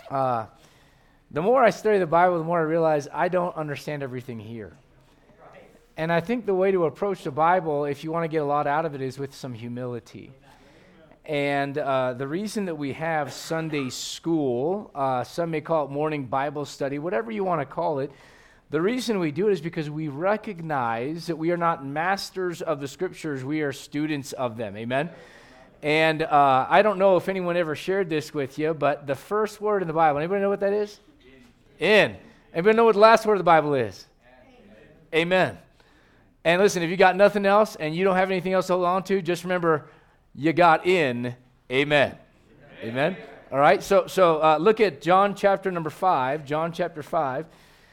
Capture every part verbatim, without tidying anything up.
Uh, the more I study the Bible, the more I realize I don't understand everything here. And I think the way to approach the Bible, if you want to get a lot out of it, is with some humility. And uh, the reason that we have Sunday school, uh, some may call it morning Bible study, whatever you want to call it, the reason we do it is because we recognize that we are not masters of the Scriptures, we are students of them. Amen? And uh, I don't know if anyone ever shared this with you, but the first word in the Bible, anybody know what that is? In. Anybody know what the last word of the Bible is? Amen. Amen. And listen, if you got nothing else and you don't have anything else to hold on to, just remember, you got in. Amen. Amen. Amen. All right, so so uh, look at John chapter number five, John chapter five,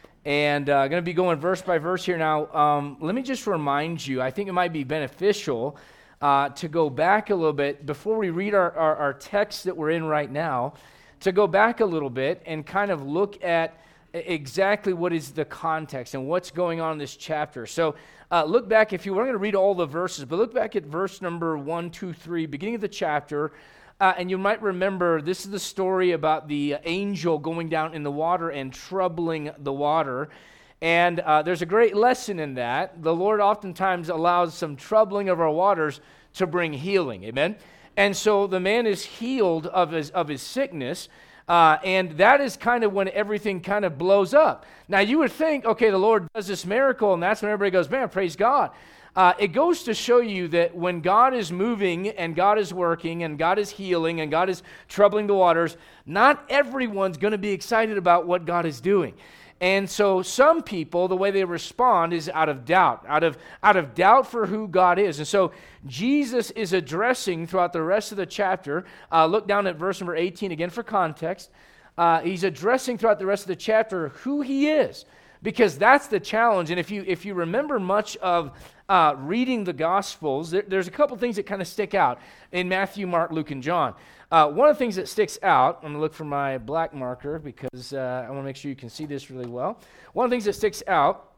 and I'm uh, going to be going verse by verse here now. Um, let me just remind you, I think it might be beneficial Uh, to go back a little bit, before we read our, our, our text that we're in right now, to go back a little bit and kind of look at exactly what is the context and what's going on in this chapter. So uh, look back, if you we're going to read all the verses, but look back at verse number one, two, three, beginning of the chapter, uh, and you might remember this is the story about the angel going down in the water and troubling the water. And uh, there's a great lesson in that. The Lord oftentimes allows some troubling of our waters to bring healing. Amen? And so the man is healed of his of his sickness, uh, and that is kind of when everything kind of blows up. Now, you would think, okay, the Lord does this miracle, and that's when everybody goes, man, praise God. Uh, it goes to show you that when God is moving, and God is working, and God is healing, and God is troubling the waters, not everyone's going to be excited about what God is doing. And so some people, the way they respond is out of doubt, out of out of doubt for who God is. And so Jesus is addressing throughout the rest of the chapter, uh, look down at verse number eighteen again for context. Uh, he's addressing throughout the rest of the chapter who he is, because that's the challenge. And if you if you remember much of uh, reading the Gospels, there, there's a couple things that kind of stick out in Matthew, Mark, Luke, and John. Uh, one of the things that sticks out, I'm going to look for my black marker because uh, I want to make sure you can see this really well. One of the things that sticks out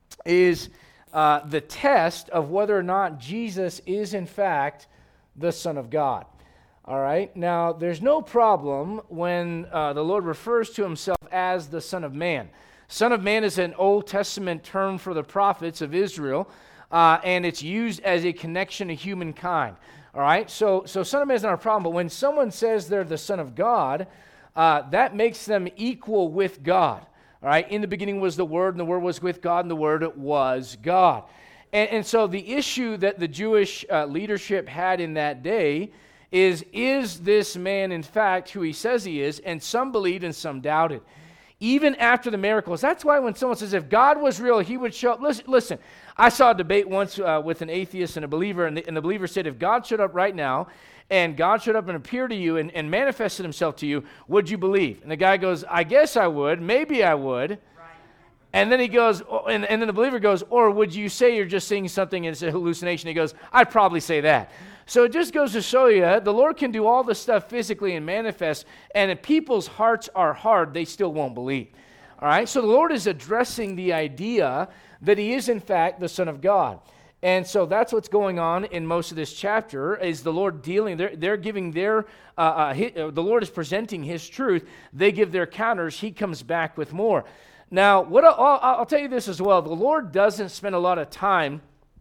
is uh, the test of whether or not Jesus is in fact the Son of God. All right? Now, there's no problem when uh, the Lord refers to himself as the Son of Man. Son of Man is an Old Testament term for the prophets of Israel, uh, and it's used as a connection to humankind. All right, so so Son of Man is not a problem, but when someone says they're the Son of God, uh, that makes them equal with God. All right, in the beginning was the Word, and the Word was with God, and the Word was God. And, and so the issue that the Jewish uh, leadership had in that day is, is this man in fact who he says he is? And some believed and some doubted. Even after the miracles. That's why when someone says, if God was real, he would show up. Listen, listen I saw a debate once uh, with an atheist and a believer, and the, and the believer said, if God showed up right now, and God showed up and appeared to you and, and manifested himself to you, would you believe? And the guy goes, I guess I would. Maybe I would. Right. And then he goes, oh, and, and then the believer goes, or would you say you're just seeing something and it's a hallucination? He goes, I'd probably say that. So it just goes to show you, the Lord can do all this stuff physically and manifest, and if people's hearts are hard, they still won't believe. All right? So the Lord is addressing the idea that he is, in fact, the Son of God. And so that's what's going on in most of this chapter, is the Lord dealing, they're, they're giving their, uh, uh, his, uh, the Lord is presenting his truth. They give their counters. He comes back with more. Now, what I'll, I'll tell you this as well. The Lord doesn't spend a lot of time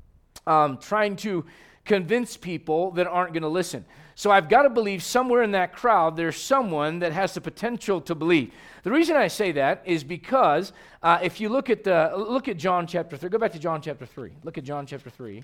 um, trying to convince people that aren't going to listen. So I've got to believe somewhere in that crowd there's someone that has the potential to believe. The reason I say that is because uh, if you look at the look at John chapter three, go back to John chapter three. Look at John chapter three.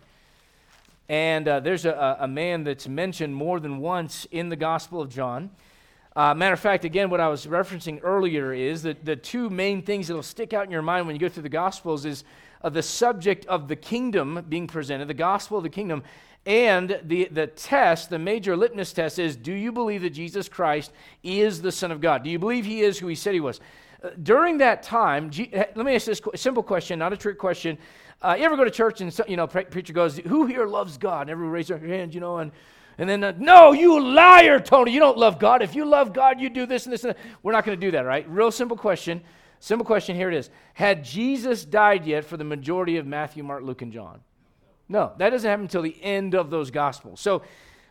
And uh, there's a, a man that's mentioned more than once in the Gospel of John. Uh, matter of fact, again, what I was referencing earlier is that the two main things that will stick out in your mind when you go through the Gospels is uh, the subject of the kingdom being presented, the gospel of the kingdom, and the, the test, the major litmus test is, do you believe that Jesus Christ is the Son of God? Do you believe he is who he said he was? Uh, during that time, G- let me ask this qu- simple question, not a trick question. Uh, you ever go to church and, so, you know, pre- preacher goes, who here loves God? And everyone raises their hand, you know, and And then, uh, no, you liar, Tony. You don't love God. If you love God, you do this and this and that. We're not going to do that, right? Real simple question. Simple question. Here it is. Had Jesus died yet for the majority of Matthew, Mark, Luke, and John? No, that doesn't happen until the end of those Gospels. So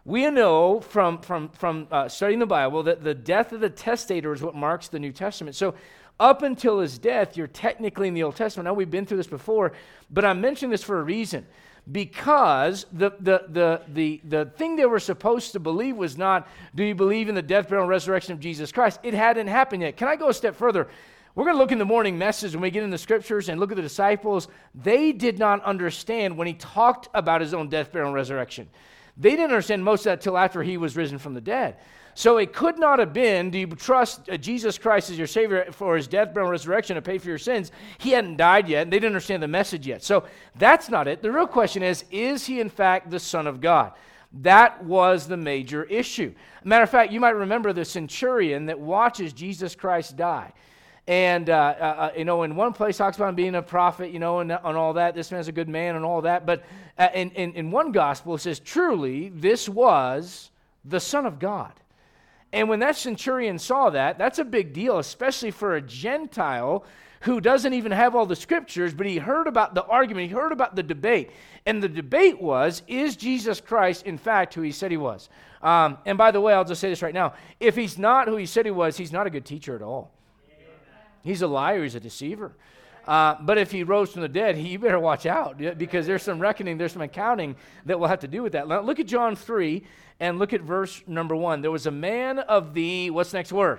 We know from, from, from uh, studying the Bible that the death of the testator is what marks the New Testament. So up until his death, you're technically in the Old Testament. Now, we've been through this before, but I'm mentioning this for a reason. Because the, the, the, the, the thing they were supposed to believe was not, do you believe in the death, burial, and resurrection of Jesus Christ? It hadn't happened yet. Can I go a step further? We're going to look in the morning message when we get in the scriptures and look at the disciples. They did not understand when he talked about his own death, burial, and resurrection. They didn't understand most of that till after he was risen from the dead. So it could not have been, do you trust uh, Jesus Christ as your Savior for his death, burial, and resurrection to pay for your sins? He hadn't died yet, and they didn't understand the message yet. So that's not it. The real question is, is he in fact the Son of God? That was the major issue. Matter of fact, you might remember the centurion that watches Jesus Christ die. And, uh, uh, you know, in one place talks about him being a prophet, you know, and, and all that. This man's a good man and all that. But uh, in, in, in one gospel, it says, truly, this was the Son of God. And when that centurion saw that, that's a big deal, especially for a Gentile who doesn't even have all the scriptures, but he heard about the argument, he heard about the debate. And the debate was, is Jesus Christ, in fact, who he said he was? Um, and by the way, I'll just say this right now. If he's not who he said he was, he's not a good teacher at all. He's a liar, he's a deceiver. Uh, but if he rose from the dead, he, you better watch out, because there's some reckoning, there's some accounting that will have to do with that. Now, look at John three and look at verse number one. There was a man of the, what's the next word?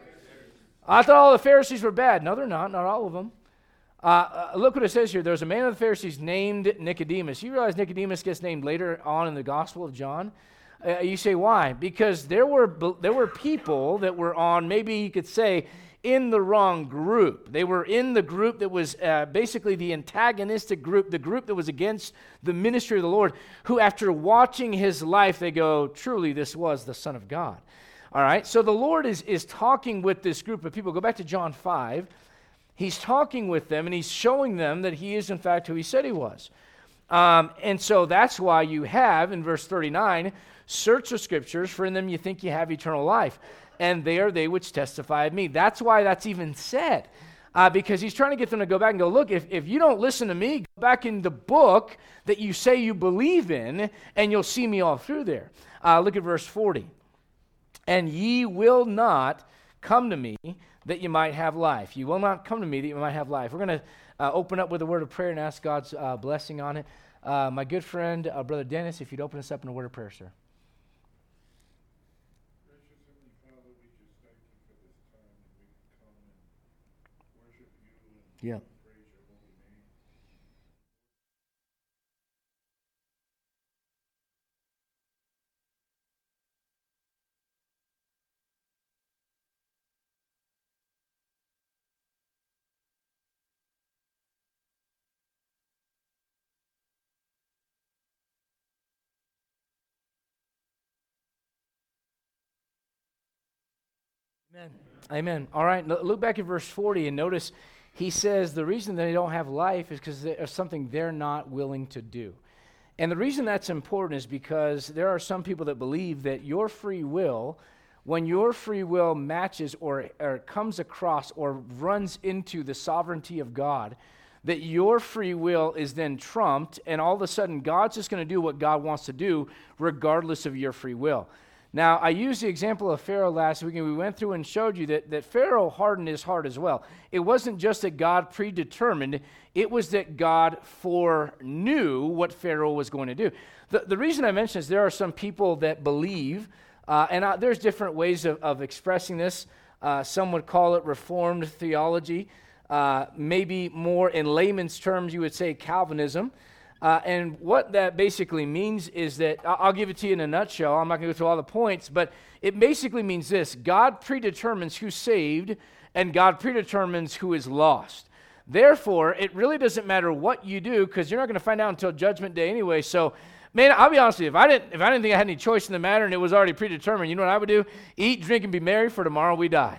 I thought all the Pharisees were bad. No, they're not, not all of them. Uh, uh, look what it says here. There was a man of the Pharisees named Nicodemus. You realize Nicodemus gets named later on in the Gospel of John? Uh, you say, why? Because there were there were people that were on, maybe you could say, in the wrong group. They were in the group that was uh, basically the antagonistic group, the group that was against the ministry of the Lord, who after watching his life, they go, truly, this was the Son of God. All right, so the Lord is, is talking with this group of people. Go back to John five. He's talking with them, and he's showing them that he is, in fact, who he said he was. Um, and so that's why you have, in verse thirty-nine, search the scriptures, for in them you think you have eternal life. And they are they which testify of me. That's why that's even said. Uh, because he's trying to get them to go back and go, look, if, if you don't listen to me, go back in the book that you say you believe in, and you'll see me all through there. Uh, look at verse forty. And ye will not come to me that you might have life. You will not come to me that you might have life. We're going to uh, open up with a word of prayer and ask God's uh, blessing on it. Uh, my good friend, uh, Brother Dennis, if you'd open us up in a word of prayer, sir. Yeah. Amen. Amen. All right, look back at verse forty and notice he says the reason they don't have life is because there's something they're not willing to do. And the reason that's important is because there are some people that believe that your free will, when your free will matches or, or comes across or runs into the sovereignty of God, that your free will is then trumped, and all of a sudden God's just going to do what God wants to do regardless of your free will. Now, I used the example of Pharaoh last week, and we went through and showed you that, that Pharaoh hardened his heart as well. It wasn't just that God predetermined, it was that God foreknew what Pharaoh was going to do. The, the reason I mention is there are some people that believe, uh, and I, there's different ways of, of expressing this. Uh, some would call it Reformed theology. Uh, maybe more in layman's terms, you would say Calvinism. Uh, and what that basically means is that, I'll give it to you in a nutshell. I'm not going to go through all the points, but it basically means this. God predetermines who's saved, and God predetermines who is lost. Therefore, it really doesn't matter what you do, because you're not going to find out until Judgment Day anyway. So, man, I'll be honest with you. If I didn't, if I didn't think I had any choice in the matter and it was already predetermined, you know what I would do? Eat, drink, and be merry, for tomorrow we die.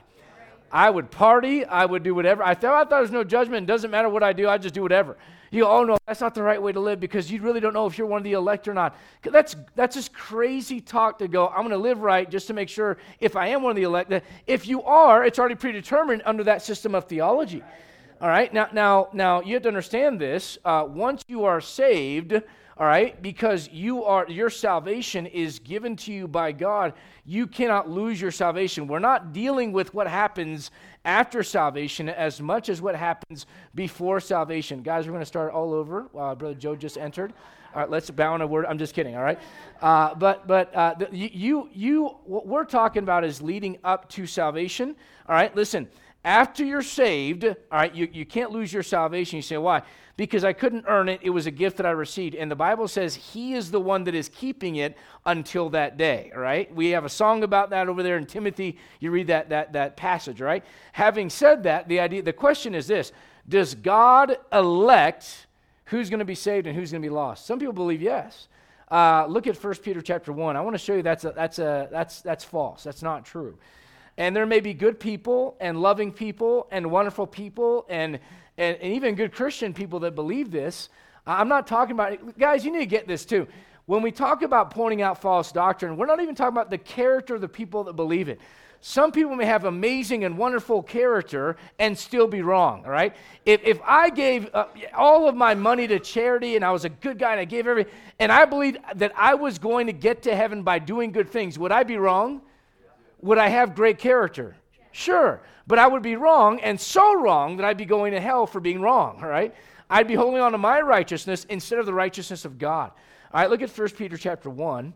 I would party. I would do whatever. I thought, I thought there was no judgment. It doesn't matter what I do. I just do whatever. You go, oh, no, that's not the right way to live, because you really don't know if you're one of the elect or not. That's that's just crazy talk to go, I'm going to live right just to make sure if I am one of the elect. That if you are, it's already predetermined under that system of theology. All right? Now, now, now you have to understand this. Uh, once you are saved, all right? Because you are your salvation is given to you by God. You cannot lose your salvation. We're not dealing with what happens after salvation as much as what happens before salvation. Guys, we're going to start all over. Uh, Brother Joe just entered. All right, let's bow in a word. I'm just kidding, all right? Uh, but but uh, the, you, you, what we're talking about is leading up to salvation. All right, listen, after you're saved, all right, you, you can't lose your salvation. You say, why? Because I couldn't earn it. It was a gift that I received. And the Bible says he is the one that is keeping it until that day, all right? We have a song about that over there in Timothy. You read that, that, that passage, all right? Having said that, the idea, the question is this: does God elect who's going to be saved and who's going to be lost? Some people believe yes. Uh, look at First Peter chapter one. I want to show you that's a, that's a, that's that's false. That's not true. And there may be good people and loving people and wonderful people and and, and even good Christian people that believe this. I'm not talking about, guys, you need to get this too. When we talk about pointing out false doctrine, we're not even talking about the character of the people that believe it. Some people may have amazing and wonderful character and still be wrong, all right? If if I gave uh, all of my money to charity and I was a good guy and I gave everything, and I believed that I was going to get to heaven by doing good things, would I be wrong? Would I have great character? Sure, but I would be wrong, and so wrong that I'd be going to hell for being wrong, all right? I'd be holding on to my righteousness instead of the righteousness of God. All right, look at First Peter chapter one,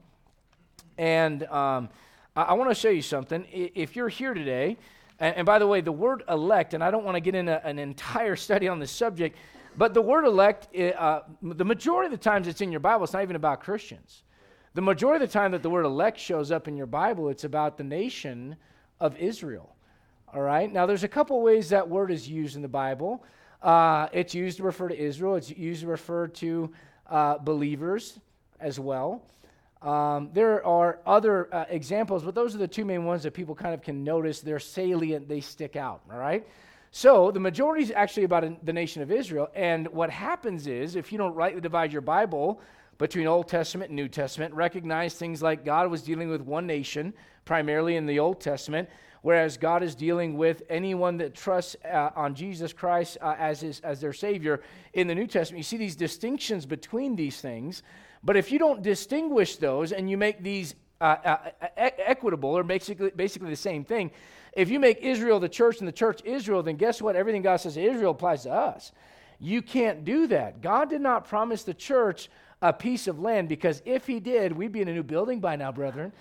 and um, I, I want to show you something. If you're here today, and, and by the way, the word elect, and I don't want to get into an entire study on this subject, but the word elect, uh, the majority of the times it's in your Bible, it's not even about Christians. The majority of the time that the word elect shows up in your Bible, it's about the nation of Israel. All right? Now, there's a couple ways that word is used in the Bible. Uh, it's used to refer to Israel. It's used to refer to uh, believers as well. Um, there are other uh, examples, but those are the two main ones that people kind of can notice. They're salient. They stick out. All right? So the majority is actually about a, the nation of Israel. And what happens is, if you don't rightly divide your Bible between Old Testament and New Testament, recognize things like God was dealing with one nation, primarily in the Old Testament, whereas God is dealing with anyone that trusts uh, on Jesus Christ uh, as his, as their Savior in the New Testament. You see these distinctions between these things, but if you don't distinguish those and you make these uh, uh, e- equitable, or basically basically the same thing, if you make Israel the church and the church Israel, then guess what? Everything God says to Israel applies to us. You can't do that. God did not promise the church a piece of land, because if he did, we'd be in a new building by now, brethren.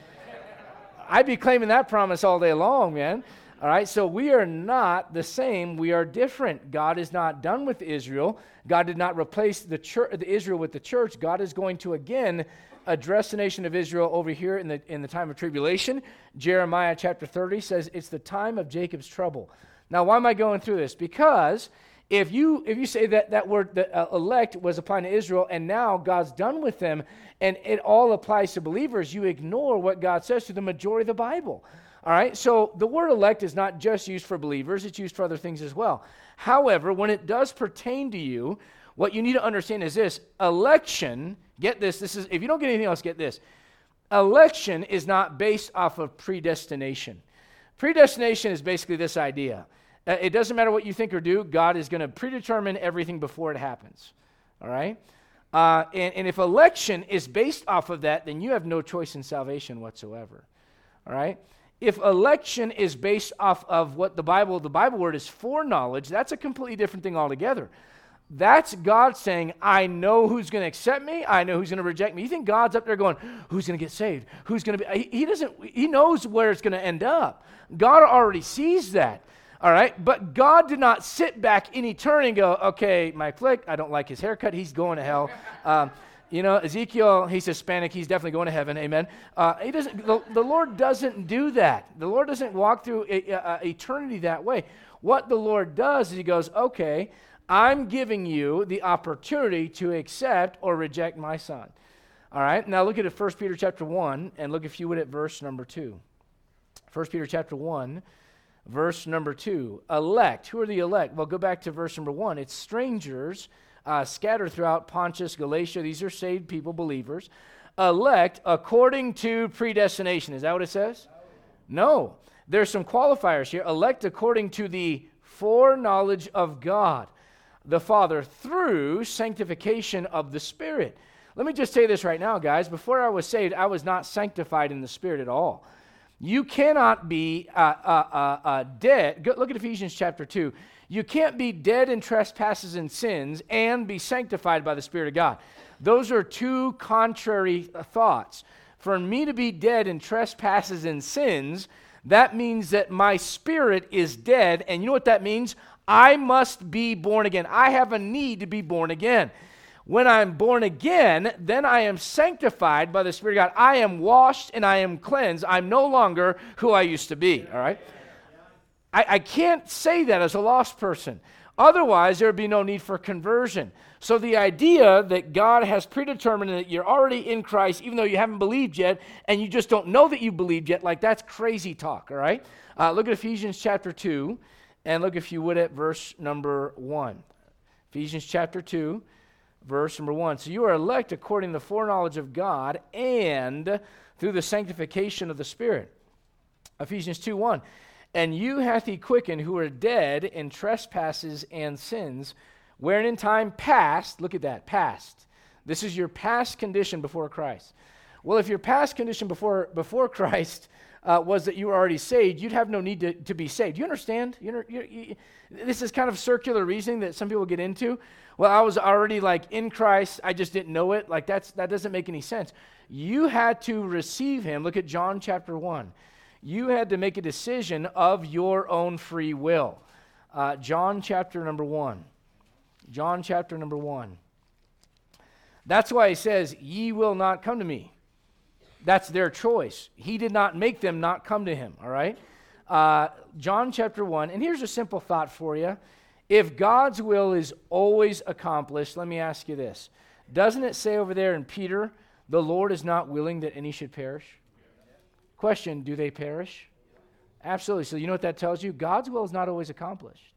I'd be claiming that promise all day long, man. All right, so we are not the same. We are different. God is not done with Israel. God did not replace the church, the Israel with the church. God is going to again address the nation of Israel over here in the in the time of tribulation. Jeremiah chapter thirty says it's the time of Jacob's trouble. Now, why am I going through this? Because if you if you say that that word the, uh, elect was applying to Israel, and now God's done with them, and it all applies to believers, you ignore what God says to the majority of the Bible. All right? So the word elect is not just used for believers, it's used for other things as well. However, when it does pertain to you, what you need to understand is this: election, get this, this is if you don't get anything else, get this. Election is not based off of predestination. Predestination is basically this idea. Uh, it doesn't matter what you think or do, God is going to predetermine everything before it happens. All right? Uh, and, and if election is based off of that, then you have no choice in salvation whatsoever. All right? If election is based off of what the Bible, the Bible word is foreknowledge, that's a completely different thing altogether. That's God saying, I know who's going to accept me, I know who's going to reject me. You think God's up there going, who's going to get saved? Who's going to be? He, he doesn't, he knows where it's going to end up. God already sees that. All right, but God did not sit back in eternity and go, okay, Mike Flick, I don't like his haircut, he's going to hell. Um, you know, Ezekiel, he's Hispanic, he's definitely going to heaven, amen. Uh, he doesn't. The, the Lord doesn't do that. The Lord doesn't walk through a, a, eternity that way. What the Lord does is he goes, okay, I'm giving you the opportunity to accept or reject my son. All right, now look at First Peter chapter one, and look, if you would, at verse number two. First Peter chapter one. Verse number two, elect. Who are the elect? Well, go back to verse number one. It's strangers uh, scattered throughout Pontus, Galatia. These are saved people, believers. Elect according to predestination. Is that what it says? No. There's some qualifiers here. Elect according to the foreknowledge of God, the Father, through sanctification of the Spirit. Let me just say this right now, guys. Before I was saved, I was not sanctified in the Spirit at all. You cannot be uh, uh, uh, uh, dead. Go, look at Ephesians chapter two. You can't be dead in trespasses and sins and be sanctified by the Spirit of God. Those are two contrary thoughts. For me to be dead in trespasses and sins, that means that my spirit is dead. And you know what that means? I must be born again. I have a need to be born again. When I'm born again, then I am sanctified by the Spirit of God. I am washed and I am cleansed. I'm no longer who I used to be, all right? I, I can't say that as a lost person. Otherwise, there would be no need for conversion. So the idea that God has predetermined that you're already in Christ, even though you haven't believed yet, and you just don't know that you believed yet, like that's crazy talk, all right? Uh, look at Ephesians chapter two, and look, if you would, at verse number one. Ephesians chapter two. Verse number one, so you are elect according to the foreknowledge of God and through the sanctification of the Spirit. Ephesians two one, and you hath he quickened who are dead in trespasses and sins, wherein in time past, look at that, past. This is your past condition before Christ. Well, if your past condition before before Christ uh, was that you were already saved, you'd have no need to, to be saved. You understand? You, you, you, this is kind of circular reasoning that some people get into. Well, I was already like in Christ, I just didn't know it. Like that's that doesn't make any sense. You had to receive him. Look at John chapter one. You had to make a decision of your own free will. Uh, John chapter number one. John chapter number one. That's why he says, ye will not come to me. That's their choice. He did not make them not come to him, all right? Uh, John chapter one, and here's a simple thought for you. If God's will is always accomplished, let me ask you this. Doesn't it say over there in Peter, the Lord is not willing that any should perish? Question, do they perish? Absolutely. So you know what that tells you? God's will is not always accomplished.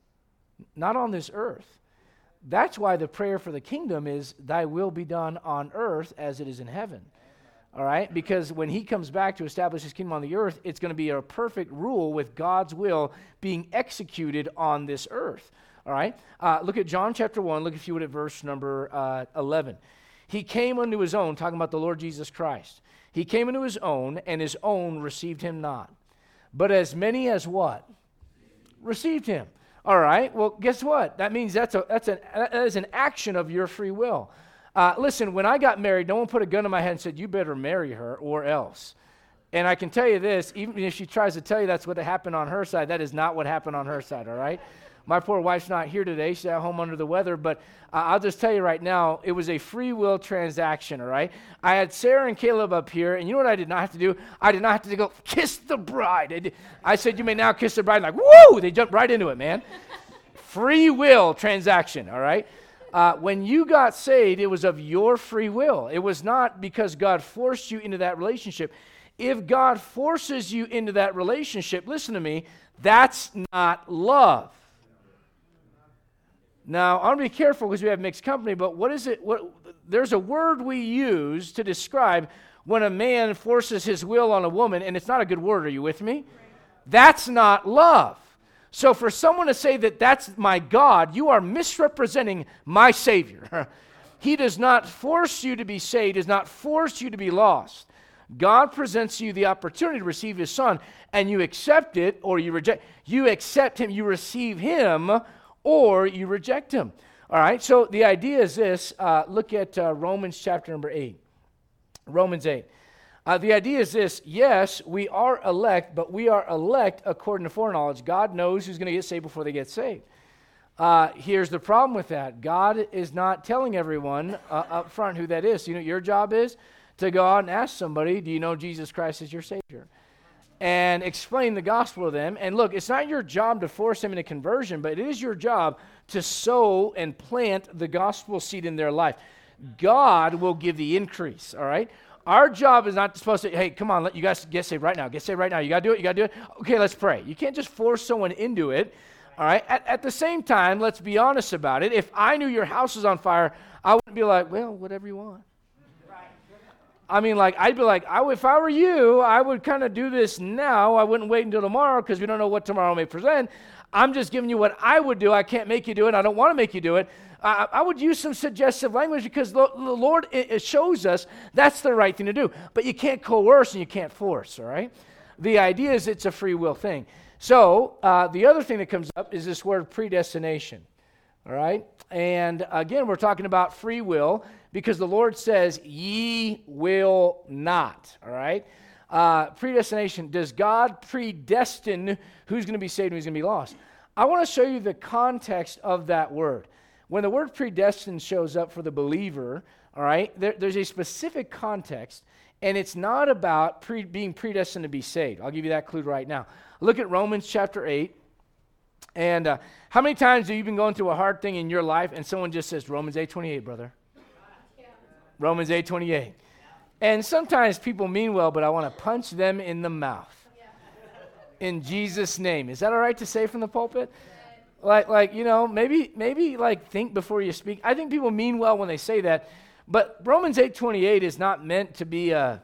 Not on this earth. That's why the prayer for the kingdom is, thy will be done on earth as it is in heaven. All right? Because when he comes back to establish his kingdom on the earth, it's going to be a perfect rule with God's will being executed on this earth. All right? Uh, look at John chapter one. Look, if you would, at verse number uh, eleven. He came unto his own, talking about the Lord Jesus Christ. He came unto his own, and his own received him not. But as many as what? Received him. All right? Well, guess what? That means that's a that's an that is an action of your free will. Uh, listen, when I got married, no one put a gun in my head and said, you better marry her or else. And I can tell you this, even if she tries to tell you that's what happened on her side, that is not what happened on her side, all right? My poor wife's not here today. She's at home under the weather. But uh, I'll just tell you right now, it was a free will transaction, all right? I had Sarah and Caleb up here, and you know what I did not have to do? I did not have to go, kiss the bride. I, did, I said, you may now kiss the bride. Like, woo! They jumped right into it, man. Free will transaction, all right? Uh, when you got saved, it was of your free will. It was not because God forced you into that relationship. If God forces you into that relationship, listen to me, that's not love. Now, I want to be careful because we have mixed company, but what is it? What, there's a word we use to describe when a man forces his will on a woman, and it's not a good word. Are you with me? That's not love. So for someone to say that that's my God, you are misrepresenting my Savior. He does not force you to be saved, does not force you to be lost. God presents you the opportunity to receive his Son, and you accept it or you reject. You accept him, you receive him, or you reject him. All right, so the idea is this. Uh, look at uh, Romans chapter number eight. Romans eight. Uh, the idea is this. Yes, we are elect, but we are elect according to foreknowledge. God knows who's going to get saved before they get saved. Uh, here's the problem with that. God is not telling everyone uh, up front who that is. You know what your job is? To go out and ask somebody, do you know Jesus Christ is your Savior? And explain the gospel to them. And look, it's not your job to force them into conversion, but it is your job to sow and plant the gospel seed in their life. God will give the increase, all right? Our job is not supposed to, hey, come on, let you guys get saved right now. Get saved right now. You got to do it. You got to do it. Okay, let's pray. You can't just force someone into it, all right? At, at the same time, let's be honest about it. If I knew your house was on fire, I wouldn't be like, well, whatever you want. I mean, like, I'd be like, I, if I were you, I would kind of do this now. I wouldn't wait until tomorrow because we don't know what tomorrow may present. I'm just giving you what I would do. I can't make you do it. I don't want to make you do it. I, I would use some suggestive language because the, the Lord it, it shows us that's the right thing to do. But you can't coerce and you can't force, all right? The idea is it's a free will thing. So uh, the other thing that comes up is this word predestination, all right? And again, we're talking about free will because the Lord says, ye will not, all right? Uh, predestination, does God predestine who's going to be saved and who's going to be lost? I want to show you the context of that word. When the word predestined shows up for the believer, all right, there, there's a specific context, and it's not about pre, being predestined to be saved. I'll give you that clue right now. Look at Romans chapter eight, and uh, how many times have you been going through a hard thing in your life, and someone just says, Romans eight twenty-eight, brother? Yeah. Romans eight twenty-eight. And sometimes people mean well, but I want to punch them in the mouth. In Jesus' name. Is that all right to say from the pulpit? Like, like you know, maybe, maybe like think before you speak. I think people mean well when they say that, but Romans eight twenty-eight is not meant to be a,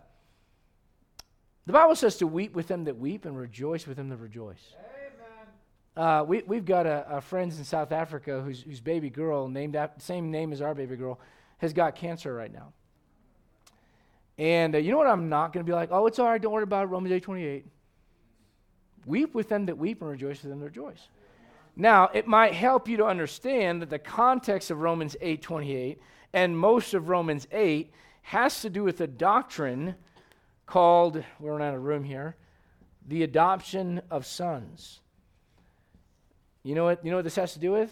the Bible says to weep with them that weep and rejoice with them that rejoice. Amen. Uh, we, we've got a, a friends in South Africa whose, whose baby girl, named after, same name as our baby girl, has got cancer right now. And uh, you know what I'm not going to be like, oh, it's all right, don't worry about it, Romans eight twenty-eight. Weep with them that weep and rejoice with them that rejoice. Now, it might help you to understand that the context of Romans eight twenty-eight and most of Romans eight has to do with a doctrine called, we're running out of room here, the adoption of sons. You know what, you know what this has to do with?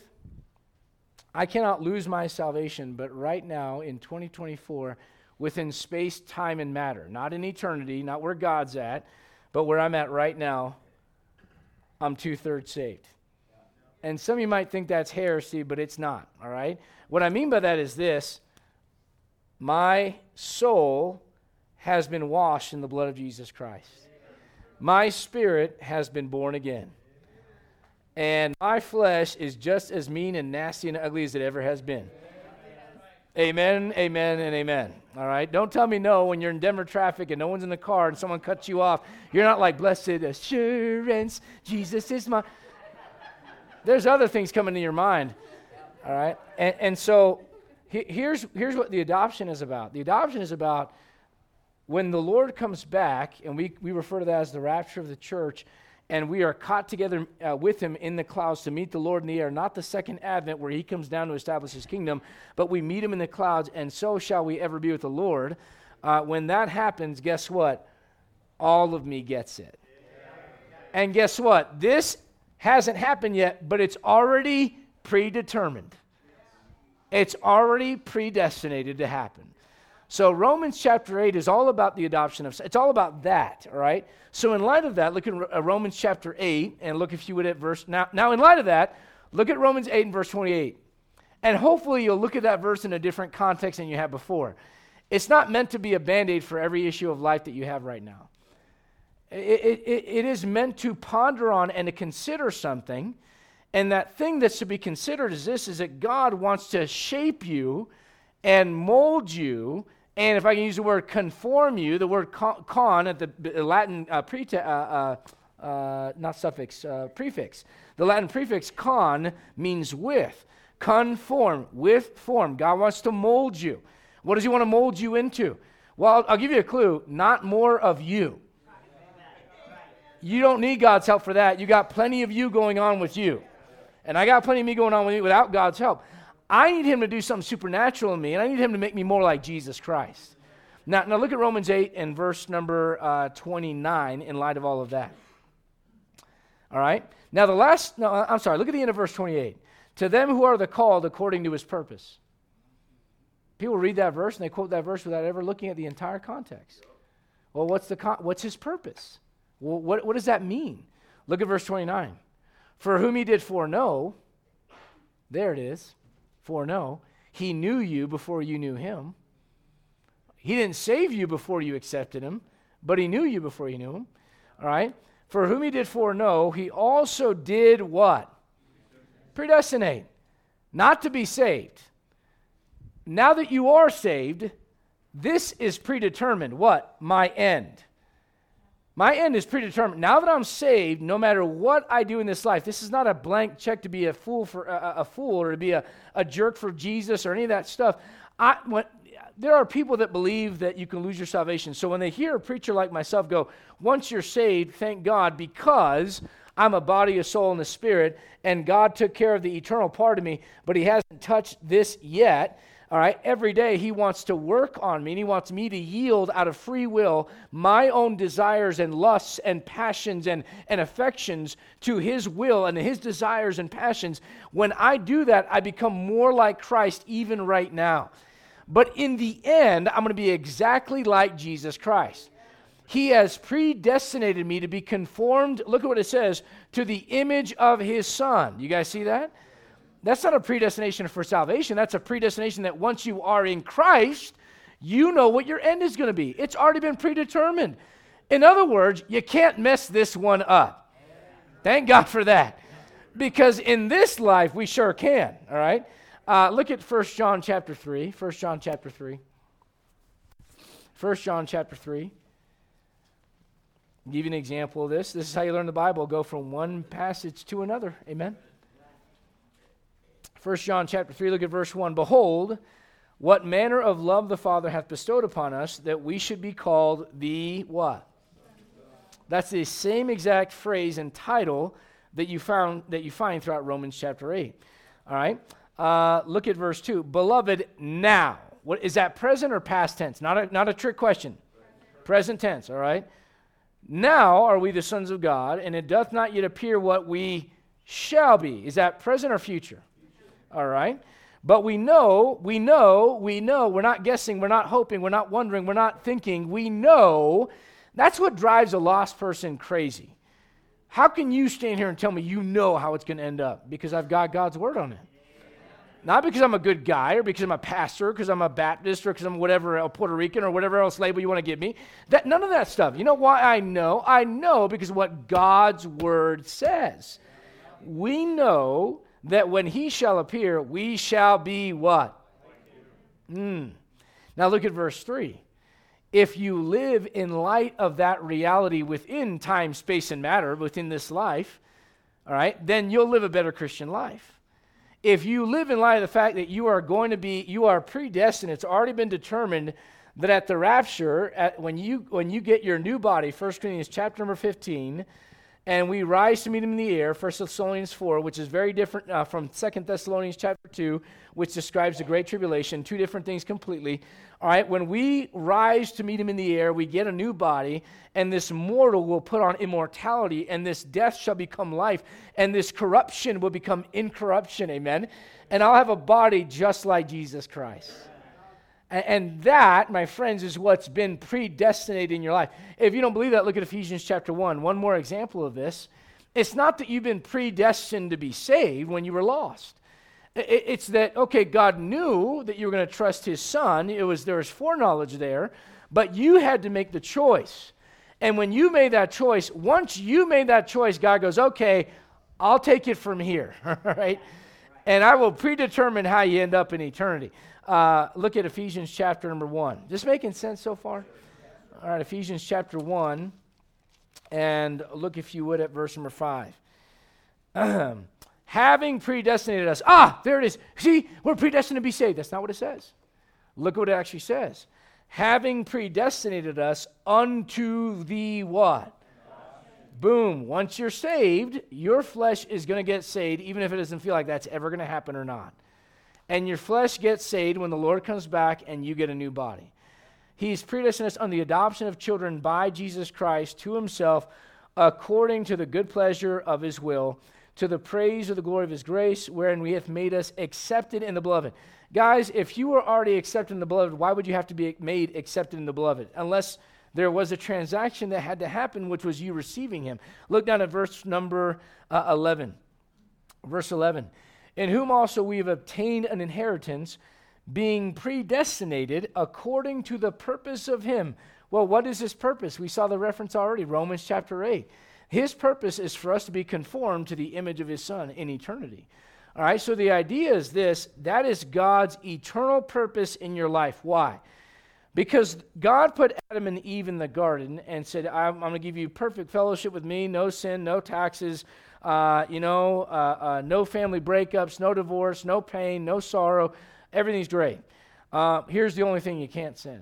I cannot lose my salvation, but right now in twenty twenty-four, within space, time, and matter, not in eternity, not where God's at, but where I'm at right now, I'm two-thirds saved. And some of you might think that's heresy, but it's not, all right? What I mean by that is this: my soul has been washed in the blood of Jesus Christ. My spirit has been born again. And my flesh is just as mean and nasty and ugly as it ever has been. Amen, amen, and amen. All right? Don't tell me no when you're in Denver traffic and no one's in the car and someone cuts you off. You're not like, blessed assurance, Jesus is mine. There's other things coming to your mind. All right? And, and so he, here's, here's what the adoption is about. The adoption is about when the Lord comes back, and we, we refer to that as the rapture of the church, and we are caught together uh, with him in the clouds to meet the Lord in the air, not the second advent where he comes down to establish his kingdom, but we meet him in the clouds, and so shall we ever be with the Lord. Uh, when that happens, guess what? All of me gets it. And guess what? This hasn't happened yet, but it's already predetermined. It's already predestinated to happen. So Romans chapter eight is all about the adoption of, it's all about that, all right? So in light of that, look at uh, Romans chapter eight, and look, if you would, at verse, now, now in light of that, look at Romans eight and verse twenty-eight. And hopefully you'll look at that verse in a different context than you have before. It's not meant to be a Band-Aid for every issue of life that you have right now. It, it, it is meant to ponder on and to consider something, and that thing that's to be considered is this, is that God wants to shape you and mold you, and if I can use the word conform you, the word con at the Latin uh, pre uh, uh, uh, not suffix, uh, prefix. The Latin prefix con means with. Conform, with form. God wants to mold you. What does he want to mold you into? Well, I'll, I'll give you a clue. Not more of you. You don't need God's help for that. You got plenty of you going on with you. And I got plenty of me going on with you without God's help. I need him to do something supernatural in me, and I need him to make me more like Jesus Christ. Now, now look at Romans eight and verse number uh, twenty-nine in light of all of that. All right? Now the last, no, I'm sorry, look at the end of verse twenty-eight. To them who are the called according to his purpose. People read that verse and they quote that verse without ever looking at the entire context. Well, what's the con- what's his purpose? Well, what, what does that mean? Look at verse twenty-nine. For whom he did foreknow, there it is, foreknow, he knew you before you knew him. He didn't save you before you accepted him, but he knew you before you knew him. All right? For whom he did foreknow, he also did what? Predestinate. Not to be saved. Now that you are saved, This is predetermined. What? My end. My end is predetermined. Now that I'm saved, no matter what I do in this life, this is not a blank check to be a fool for a, a fool or to be a, a jerk for Jesus or any of that stuff. I, when, there are people that believe that you can lose your salvation. So when they hear a preacher like myself go, once you're saved, thank God, because I'm a body, a soul, and a spirit, and God took care of the eternal part of me, but he hasn't touched this yet. All right, every day he wants to work on me, and he wants me to yield out of free will my own desires and lusts and passions and, and affections to his will and his desires and passions. When I do that, I become more like Christ even right now. But in the end, I'm going to be exactly like Jesus Christ. He has predestinated me to be conformed, look at what it says, to the image of his Son. You guys see that? That's not a predestination for salvation. That's a predestination that once you are in Christ, you know what your end is going to be. It's already been predetermined. In other words, you can't mess this one up. Thank God for that. Because in this life, we sure can, all right? Uh, look at First John chapter three. First John chapter three. First John chapter three. I'll give you an example of this. This is how you learn the Bible. Go from one passage to another. Amen? First John chapter three, look at verse one. Behold, what manner of love the Father hath bestowed upon us, that we should be called the what? That's the same exact phrase and title that you found that you find throughout Romans chapter eight. All right? Uh, look at verse two. Beloved, now. What is that, present or past tense? Not a, not a trick question. Present. Present tense, all right? Now are we the sons of God, and it doth not yet appear what we shall be. Is that present or future? All right. But we know, we know, we know, we're not guessing, we're not hoping, we're not wondering, we're not thinking, we know. That's what drives a lost person crazy. How can you stand here and tell me you know how it's going to end up? Because I've got God's word on it. Not because I'm a good guy or because I'm a pastor, or because I'm a Baptist or because I'm whatever, a Puerto Rican or whatever else label you want to give me. That, none of that stuff. You know why I know? I know because of what God's word says. We know that when he shall appear, we shall be what? Mm. Now look at verse three. If you live in light of that reality within time, space, and matter, within this life, all right, then you'll live a better Christian life. If you live in light of the fact that you are going to be, you are predestined, it's already been determined that at the rapture, at, when you when you get your new body, First Corinthians chapter number fifteen, and we rise to meet him in the air, First Thessalonians four, which is very different uh, from Second Thessalonians chapter two, which describes the Great Tribulation, two different things completely. All right, when we rise to meet him in the air, we get a new body, and this mortal will put on immortality, and this death shall become life, and this corruption will become incorruption, amen? And I'll have a body just like Jesus Christ. And that, my friends, is what's been predestinated in your life. If you don't believe that, look at Ephesians chapter one. One more example of this. It's not that you've been predestined to be saved when you were lost. It's that, okay, God knew that you were going to trust his Son. It was, there was foreknowledge there, but you had to make the choice. And when you made that choice, once you made that choice, God goes, okay, I'll take it from here, all right? And I will predetermine how you end up in eternity. Uh, look at Ephesians chapter number one. This making sense so far? All right, Ephesians chapter one, and look, if you would, at verse number five. Having predestinated us. Ah, there it is. See, we're predestined to be saved. That's not what it says. Look what it actually says. Having predestinated us unto the what? Boom. Once you're saved, your flesh is going to get saved, even if it doesn't feel like that's ever going to happen or not. And your flesh gets saved when the Lord comes back and you get a new body. He's predestined us on the adoption of children by Jesus Christ to himself, according to the good pleasure of his will, to the praise of the glory of his grace, wherein we hath made us accepted in the beloved. Guys, if you were already accepted in the beloved, why would you have to be made accepted in the beloved? Unless there was a transaction that had to happen, which was you receiving him. Look down at verse number uh, eleven. Verse eleven. In whom also we have obtained an inheritance, being predestinated according to the purpose of him. Well, what is his purpose? We saw the reference already, Romans chapter eight. His purpose is for us to be conformed to the image of his Son in eternity. All right, so the idea is this, that is God's eternal purpose in your life. Why? Because God put Adam and Eve in the garden and said, I'm, I'm going to give you perfect fellowship with me, no sin, no taxes, uh, you know, uh, uh, no family breakups, no divorce, no pain, no sorrow. Everything's great. Uh, here's the only thing you can't sin.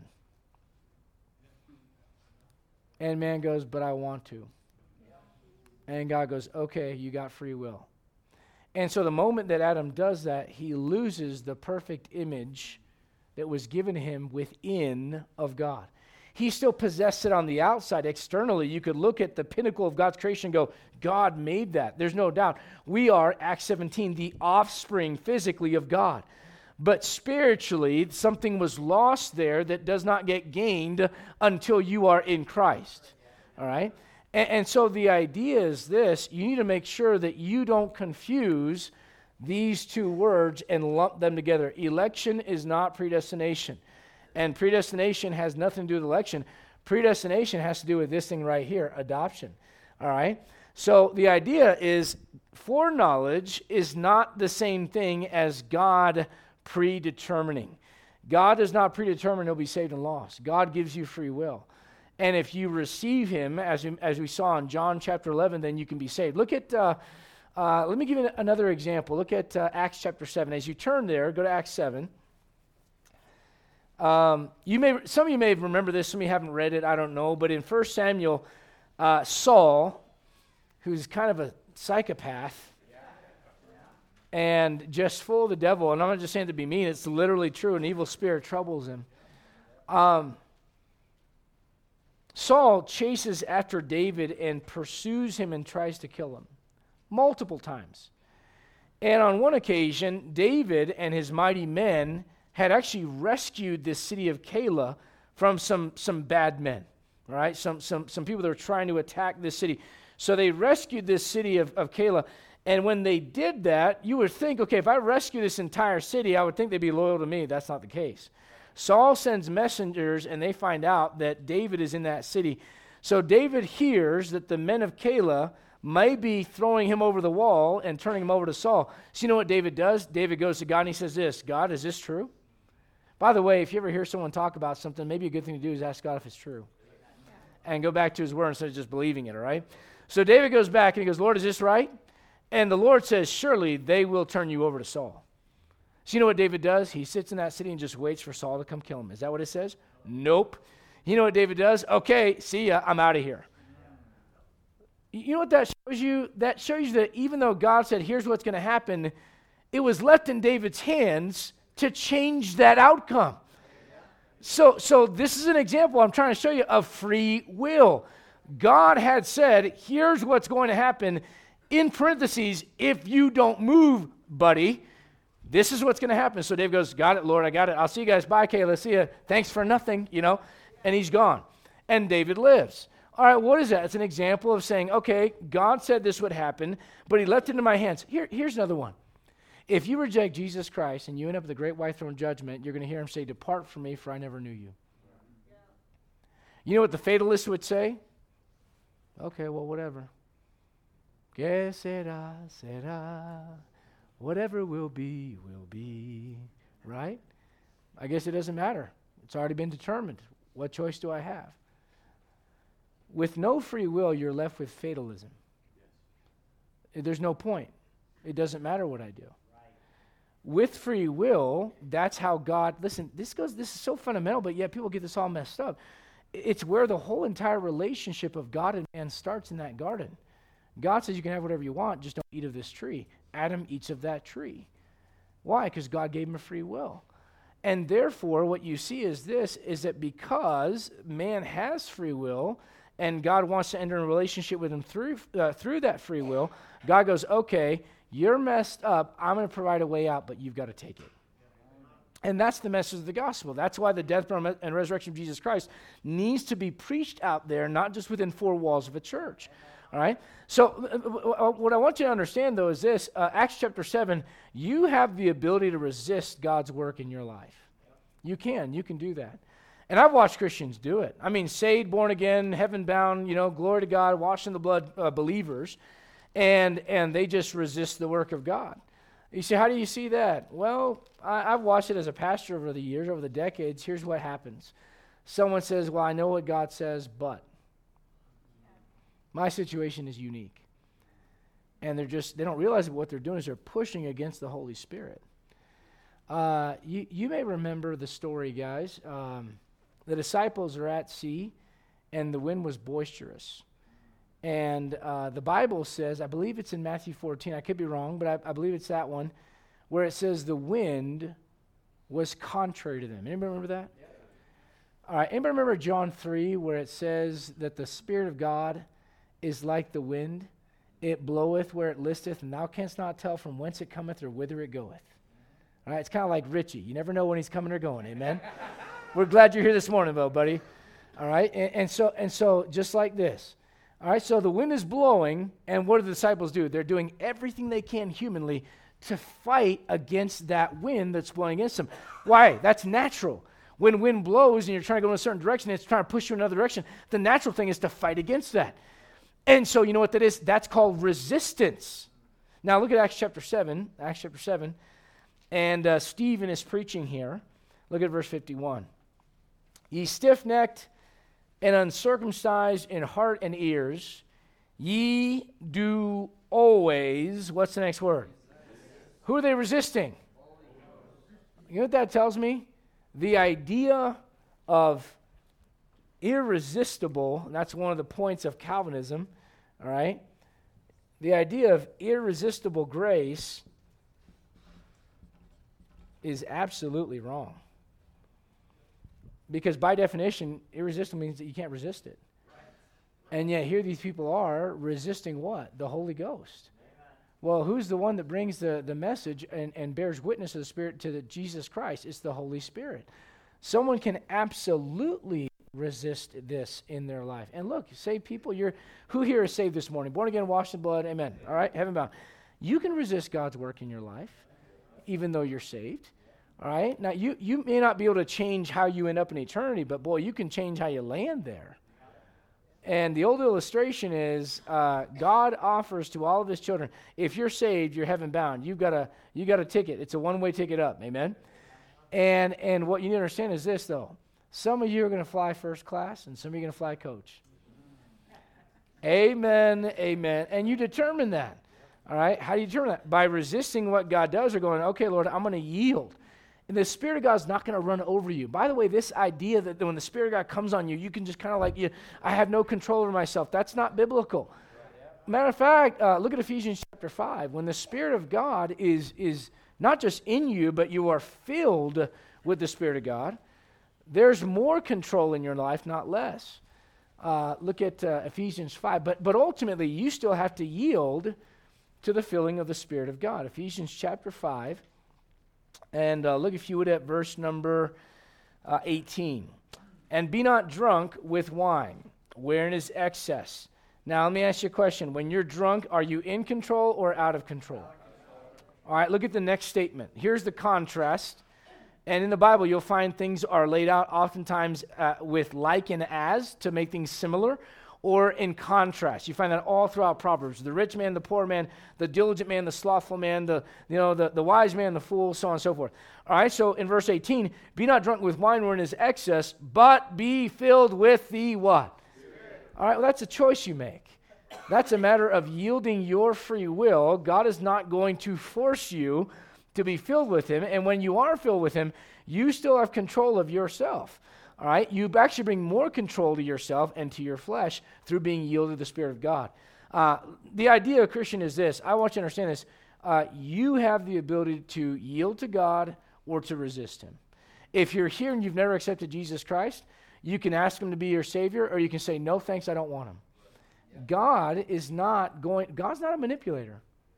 And man goes, but I want to. And God goes, okay, you got free will. And so the moment that Adam does that, he loses the perfect image that was given him within of God. He still possessed it on the outside. Externally, you could look at the pinnacle of God's creation and go, God made that. There's no doubt. We are, Acts seventeen, the offspring physically of God. But spiritually, something was lost there that does not get gained until you are in Christ. All right? And, and so the idea is this: you need to make sure that you don't confuse these two words and lump them together. Election is not predestination. And predestination has nothing to do with election. Predestination has to do with this thing right here, adoption. All right? So the idea is foreknowledge is not the same thing as God predetermining. God does not predetermine you'll be saved and lost. God gives you free will. And if you receive him, as we, as we saw in John chapter eleven, then you can be saved. Look at... Uh, Uh, let me give you another example. Look at uh, Acts chapter seven. As you turn there, go to Acts seven. Um, you may, some of you may remember this. Some of you haven't read it. I don't know. But in First Samuel, uh, Saul, who's kind of a psychopath and just full of the devil, and I'm not just saying to be mean. It's literally true. An evil spirit troubles him. Um, Saul chases after David and pursues him and tries to kill him. Multiple times. And on one occasion, David and his mighty men had actually rescued this city of Keilah from some, some bad men, all right? Some, some, some people that were trying to attack this city. So they rescued this city of, of Keilah. And when they did that, you would think, okay, if I rescue this entire city, I would think they'd be loyal to me. That's not the case. Saul sends messengers, and they find out that David is in that city. So David hears that the men of Keilah may be throwing him over the wall and turning him over to Saul. So you know what David does? David goes to God and he says this: God, is this true? By the way, if you ever hear someone talk about something, maybe a good thing to do is ask God if it's true. And go back to his word instead of just believing it, all right? So David goes back and he goes, Lord, is this right? And the Lord says, surely they will turn you over to Saul. So you know what David does? He sits in that city and just waits for Saul to come kill him. Is that what it says? Nope. You know what David does? Okay, see ya, I'm out of here. You know what that shows you? That shows you that even though God said, here's what's going to happen, it was left in David's hands to change that outcome. So, so this is an example I'm trying to show you of free will. God had said, here's what's going to happen. In parentheses, if you don't move, buddy, this is what's going to happen. So David goes, got it, Lord, I got it. I'll see you guys. Bye, Kayla. See you. Thanks for nothing, you know. And he's gone. And David lives. All right, what is that? It's an example of saying, okay, God said this would happen, but he left it in my hands. Here, here's another one. If you reject Jesus Christ and you end up at the great white throne judgment, you're going to hear him say, depart from me, for I never knew you. Yeah. You know what the fatalist would say? Okay, well, whatever. Que sera, sera. Whatever will be, will be. Right? I guess it doesn't matter. It's already been determined. What choice do I have? With no free will, you're left with fatalism. Yes. There's no point. It doesn't matter what I do. Right. With free will, that's how God, listen, this goes, this is so fundamental, but yet people get this all messed up. It's where the whole entire relationship of God and man starts in that garden. God says you can have whatever you want, just don't eat of this tree. Adam eats of that tree. Why? Because God gave him a free will. And therefore, what you see is this, is that because man has free will, and God wants to enter a relationship with him through uh, through that free will, God goes, okay, you're messed up. I'm going to provide a way out, but you've got to take it. And that's the message of the gospel. That's why the death, burial, and resurrection of Jesus Christ needs to be preached out there, not just within four walls of a church. All right? So uh, what I want you to understand, though, is this. Uh, Acts chapter seven, you have the ability to resist God's work in your life. You can. You can do that. And I've watched Christians do it. I mean, saved, born again, heaven-bound, you know, glory to God, washed in the blood uh, believers, and and they just resist the work of God. You say, how do you see that? Well, I, I've watched it as a pastor over the years, over the decades. Here's what happens. someone says, well, I know what God says, but my situation is unique. And they're just, they don't realize what they're doing is they're pushing against the Holy Spirit. Uh, you, you may remember the story, guys. Um, the disciples are at sea, and the wind was boisterous. And uh, the Bible says, I believe it's in Matthew fourteen, I could be wrong, but I, I believe it's that one, where it says the wind was contrary to them. Anybody remember that? Yeah. All right, anybody remember John three, where it says that the Spirit of God is like the wind? It bloweth where it listeth, and thou canst not tell from whence it cometh or whither it goeth. All right, it's kind of like Richie. You never know when he's coming or going, amen? We're glad you're here this morning, though, buddy. All right, and, and so and so just like this. All right, so the wind is blowing, and what do the disciples do? They're doing everything they can humanly to fight against that wind that's blowing against them. Why? That's natural. When wind blows and you're trying to go in a certain direction, it's trying to push you in another direction. The natural thing is to fight against that. And so you know what that is? That's called resistance. Now look at Acts chapter seven, Acts chapter seven, and uh, Stephen is preaching here. Look at verse fifty-one. Ye stiff-necked and uncircumcised in heart and ears, ye do always, what's the next word? Who are they resisting? You know what that tells me? The idea of irresistible, and that's one of the points of Calvinism, all right? The idea of irresistible grace is absolutely wrong. Because by definition, irresistible means that you can't resist it. And yet here these people are resisting what? The Holy Ghost. Well, who's the one that brings the, the message and, and bears witness of the Spirit to the Jesus Christ? It's the Holy Spirit. Someone can absolutely resist this in their life. And look, saved people, you're who here is saved this morning? Born again, washed in blood, amen. All right, heaven bound. You can resist God's work in your life, even though you're saved. All right? Now, you, you may not be able to change how you end up in eternity, but boy, you can change how you land there. And the old illustration is uh, God offers to all of his children, if you're saved, you're heaven bound. You've got a you got a ticket. It's a one-way ticket up. Amen? And and what you need to understand is this, though. Some of you are going to fly first class, and some of you are going to fly coach. Amen, amen. And you determine that. All right? How do you determine that? By resisting what God does or going, okay, Lord, I'm going to yield. And the Spirit of God is not going to run over you. By the way, this idea that when the Spirit of God comes on you, you can just kind of like, you, I have no control over myself, that's not biblical. Matter of fact, uh, look at Ephesians chapter five. When the Spirit of God is, is not just in you, but you are filled with the Spirit of God, there's more control in your life, not less. Uh, look at uh, Ephesians five. But, but ultimately, you still have to yield to the filling of the Spirit of God. Ephesians chapter five. And uh, look, if you would, at verse number uh, eighteen. And be not drunk with wine, wherein is excess. Now, let me ask you a question. When you're drunk, are you in control or out of control? All right, look at the next statement. Here's the contrast. And in the Bible, you'll find things are laid out oftentimes uh, with like and as to make things similar, or in contrast. You find that all throughout Proverbs. The rich man, the poor man, the diligent man, the slothful man, the you know the, the wise man, the fool, so on and so forth. All right, so in verse eighteen, be not drunk with wine wherein is excess, but be filled with the what? Spirit. All right, well, that's a choice you make. That's a matter of yielding your free will. God is not going to force you to be filled with him, and when you are filled with him, you still have control of yourself. All right, you actually bring more control to yourself and to your flesh through being yielded to the Spirit of God. Uh, the idea of Christian is this. I want you to understand this. Uh, you have the ability to yield to God or to resist him. If you're here and you've never accepted Jesus Christ, you can ask him to be your Savior, or you can say, no, thanks, I don't want him. God is not going, God's not a manipulator.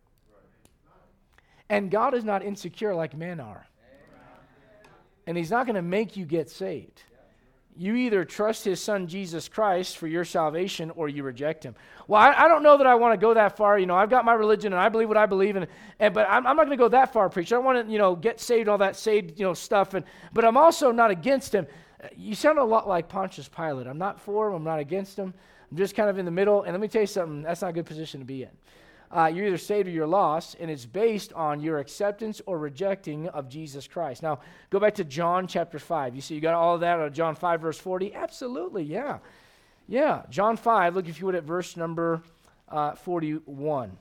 And God is not insecure like men are. And he's not going to make you get saved. You either trust his son, Jesus Christ, for your salvation, or you reject him. Well, I, I don't know that I want to go that far. You know, I've got my religion, and I believe what I believe, and, and but I'm, I'm not going to go that far, preacher. I don't want to, you know, get saved, all that saved, you know, stuff, and but I'm also not against him. You sound a lot like Pontius Pilate. I'm not for him. I'm not against him. I'm just kind of in the middle, and let me tell you something. That's not a good position to be in. Uh, you're either saved or you're lost, and it's based on your acceptance or rejecting of Jesus Christ. Now, go back to John chapter five. You see, you got all of that out of John five, verse forty? Absolutely, yeah. Yeah, John five, look if you would at verse number uh, forty-one.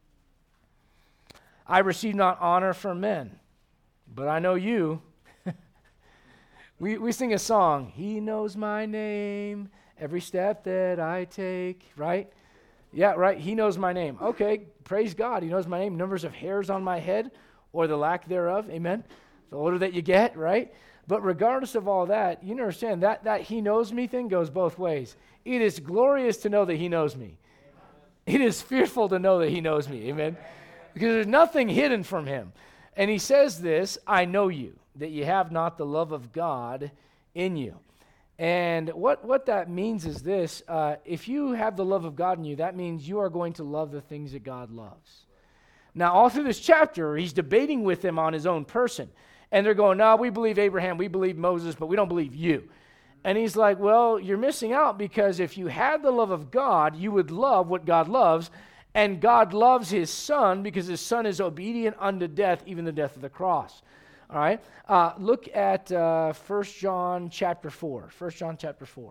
I receive not honor from men, but I know you. we, we sing a song, He knows my name, every step that I take, right? Yeah, right. He knows my name. Okay, praise God. He knows my name. Numbers of hairs on my head or the lack thereof. Amen. The older that you get, right? But regardless of all that, you understand that that he knows me thing goes both ways. It is glorious to know that he knows me. It is fearful to know that he knows me. Amen. Because there's nothing hidden from him. And he says this, I know you, that you have not the love of God in you. And what, what that means is this, uh, if you have the love of God in you, that means you are going to love the things that God loves. Now, all through this chapter, he's debating with them on his own person. And they're going, no, we believe Abraham, we believe Moses, but we don't believe you. And he's like, well, you're missing out because if you had the love of God, you would love what God loves. And God loves his son because his son is obedient unto death, even the death of the cross. All right, uh, look at uh, First John chapter four. First John chapter four.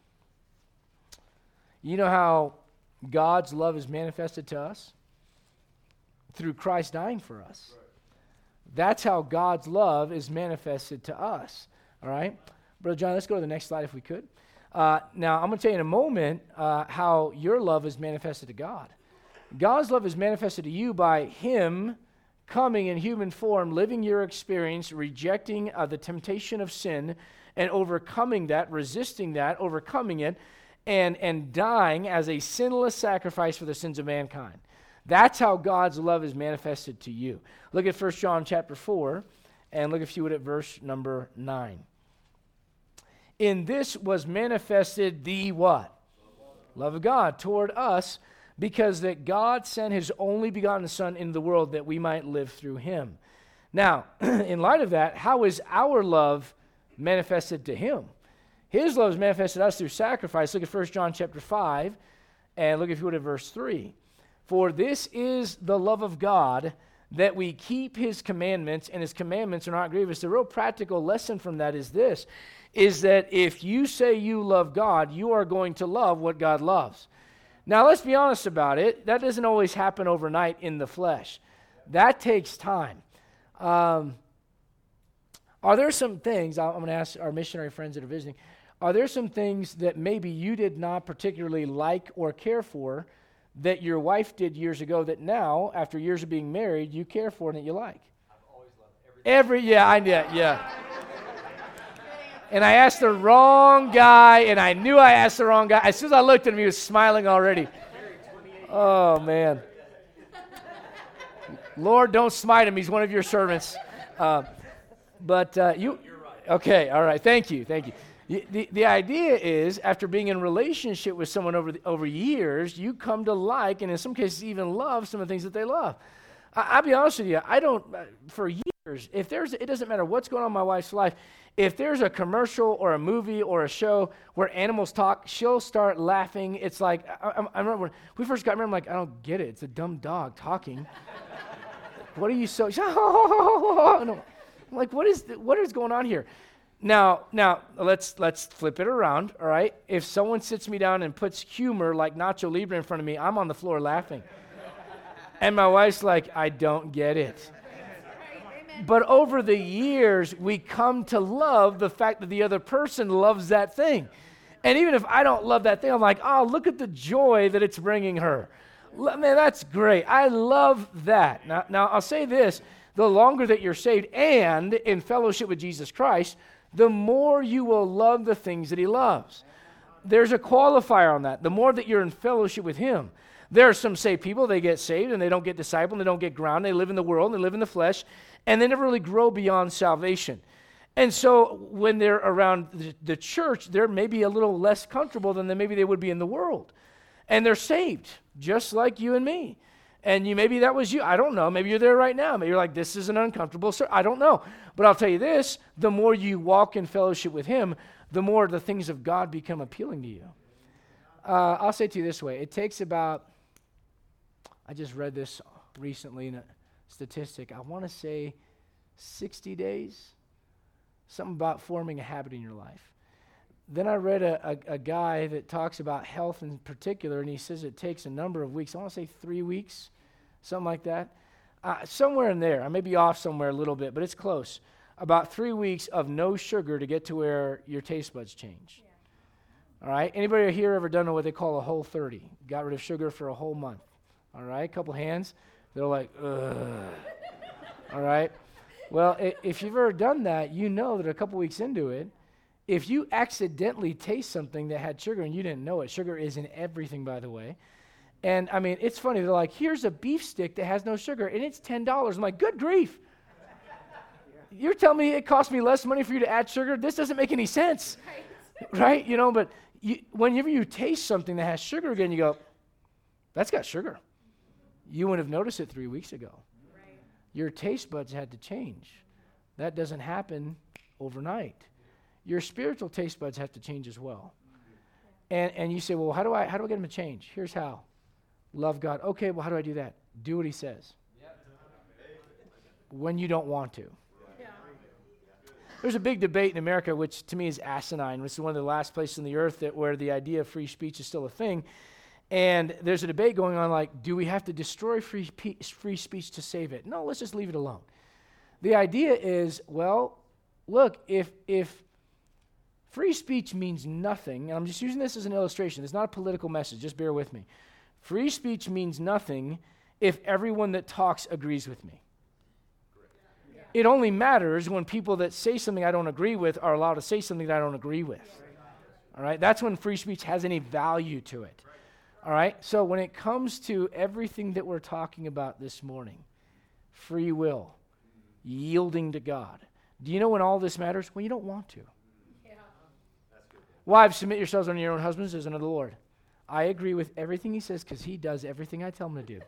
You know how God's love is manifested to us? Through Christ dying for us. Right. That's how God's love is manifested to us. All right? Brother John, let's go to the next slide if we could. Uh, now, I'm going to tell you in a moment uh, how your love is manifested to God. God's love is manifested to you by him coming in human form, living your experience, rejecting uh, the temptation of sin, and overcoming that, resisting that, overcoming it, and, and dying as a sinless sacrifice for the sins of mankind. That's how God's love is manifested to you. Look at First John chapter four, and look if you would at verse number nine. In this was manifested the what? Love of God toward us, because that God sent his only begotten Son into the world that we might live through him. Now, in light of that, how is our love manifested to him? His love is manifested to us through sacrifice. Look at First John chapter five, and look if you would at verse three. For this is the love of God, that we keep his commandments, and his commandments are not grievous. The real practical lesson from that is this, is that if you say you love God, you are going to love what God loves. Now, let's be honest about it. That doesn't always happen overnight in the flesh. That takes time. Um, are there some things, I'm going to ask our missionary friends that are visiting, are there some things that maybe you did not particularly like or care for that your wife did years ago that now, after years of being married, you care for and that you like? I've always loved everything. Every, yeah, I yeah, yeah. And I asked the wrong guy, and I knew I asked the wrong guy. As soon as I looked at him, he was smiling already. Oh, man. Lord, don't smite him. He's one of your servants. Uh, but uh, you, okay, all right. Thank you, thank you. The, the, the idea is, after being in relationship with someone over the, over years, you come to like, and in some cases even love, some of the things that they love. I, I'll be honest with you. I don't, for years, if there's, it doesn't matter what's going on in my wife's life, if there's a commercial or a movie or a show where animals talk, she'll start laughing. It's like, I, I, I remember when we first got married, I'm like, I don't get it. It's a dumb dog talking. What are you so, I'm like, what is, the, what is going on here? Now, now let's let's flip it around, all right? If someone sits me down and puts humor like Nacho Libre in front of me, I'm on the floor laughing. And my wife's like, I don't get it. But over the years, we come to love the fact that the other person loves that thing. And even if I don't love that thing, I'm like, oh, look at the joy that it's bringing her. Man, that's great. I love that. Now, now I'll say this. The longer that you're saved and in fellowship with Jesus Christ, the more you will love the things that he loves. There's a qualifier on that. The more that you're in fellowship with him. There are some saved people, they get saved and they don't get discipled, and they don't get grounded, they live in the world, and they live in the flesh, and they never really grow beyond salvation. And so when they're around the, the church, they're maybe a little less comfortable than they, maybe they would be in the world. And they're saved, just like you and me. And you maybe that was you. I don't know. Maybe you're there right now. Maybe you're like, this is an uncomfortable sir. I don't know. But I'll tell you this, the more you walk in fellowship with him, the more the things of God become appealing to you. Uh, I'll say it to you this way. It takes about I just read this recently in a statistic. I want to say sixty days, something about forming a habit in your life. Then I read a, a, a guy that talks about health in particular, and he says it takes a number of weeks. I want to say three weeks, something like that. Uh, somewhere in there. I may be off somewhere a little bit, but it's close. About three weeks of no sugar to get to where your taste buds change. Yeah. All right? Anybody here ever done what they call a Whole thirty? Got rid of sugar for a whole month. All right? A couple hands. They're like, ugh. All right? Well, I- if you've ever done that, you know that a couple weeks into it, if you accidentally taste something that had sugar and you didn't know it, sugar is in everything, by the way. And, I mean, it's funny. They're like, here's a beef stick that has no sugar, and it's ten dollars. I'm like, good grief. You're telling me it costs me less money for you to add sugar? This doesn't make any sense. Right? Right? You know, but you, whenever you taste something that has sugar again, you go, that's got sugar. You wouldn't have noticed it three weeks ago. Right. Your taste buds had to change. That doesn't happen overnight. Your spiritual taste buds have to change as well. And and you say, well, how do I how do I get them to change? Here's how. Love God. Okay, well, how do I do that? Do what he says. Yep. When you don't want to. Yeah. There's a big debate in America, which to me is asinine. This is one of the last places on the earth that where the idea of free speech is still a thing. And there's a debate going on like, do we have to destroy free, pe- free speech to save it? No, let's just leave it alone. The idea is, well, look, if if free speech means nothing, and I'm just using this as an illustration. It's not a political message. Just bear with me. Free speech means nothing if everyone that talks agrees with me. Yeah. It only matters when people that say something I don't agree with are allowed to say something that I don't agree with. All right? That's when free speech has any value to it. All right? So when it comes to everything that we're talking about this morning, free will, yielding to God, do you know when all this matters? When you don't want to. Wives, submit yourselves unto your own husbands as unto the Lord. I agree with everything he says because he does everything I tell him to do.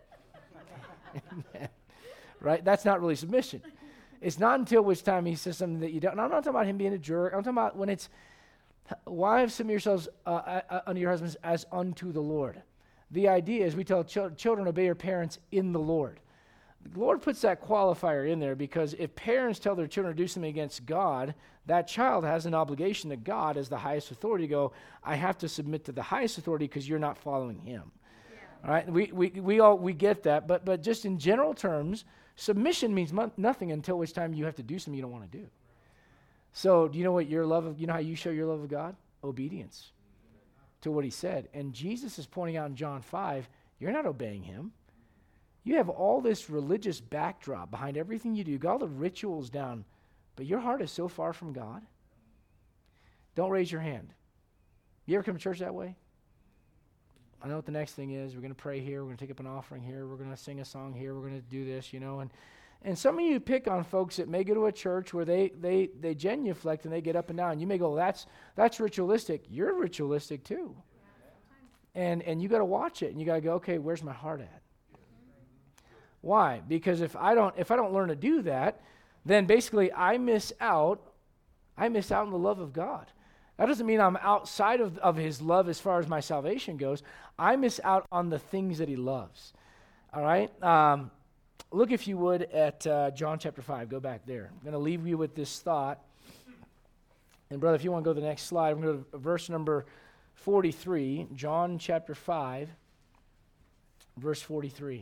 Right? That's not really submission. It's not until which time he says something that you don't. And I'm not talking about him being a jerk. I'm talking about when it's, wives, submit yourselves uh, uh, unto your husbands as unto the Lord. The idea is we tell ch- children obey your parents in the Lord. The Lord puts that qualifier in there because if parents tell their children to do something against God, that child has an obligation to God as the highest authority to go, I have to submit to the highest authority because you're not following him. Yeah. All right? We we we all we get that, but but just in general terms, submission means mo- nothing until which time you have to do something you don't want to do. So, do you know what your love of, you know how you show your love of God? Obedience to what he said. And Jesus is pointing out in John five, you're not obeying him. You have all this religious backdrop behind everything you do. You got all the rituals down, but your heart is so far from God. Don't raise your hand. You ever come to church that way? I know what the next thing is. We're going to pray here. We're going to take up an offering here. We're going to sing a song here. We're going to do this, you know. And and some of you pick on folks that may go to a church where they they they genuflect and they get up and down. You may go, that's that's ritualistic. You're ritualistic too. Yeah, and and you got to watch it. And you got to go, okay, where's my heart at? Why? Because if I don't if I don't learn to do that, then basically I miss out. I miss out on the love of God. That doesn't mean I'm outside of, of his love as far as my salvation goes. I miss out on the things that he loves. All right? Um, look, if you would, at uh, John chapter five. Go back there. I'm going to leave you with this thought. And, brother, if you want to go to the next slide, we're going to go to verse number forty-three. John chapter five, verse forty-three.